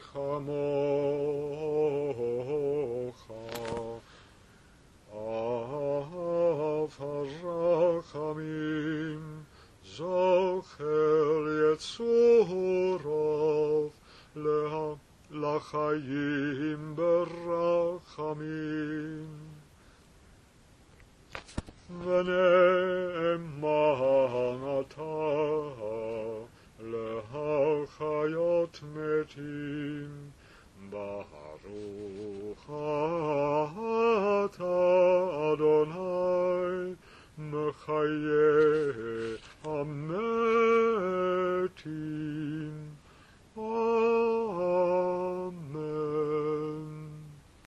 כמוך, אב הרחמים, זוכר יצוריו, לחיים ברחמים. ונאמן אתה להחיות מתים, ברוך אתה אדוני מחיה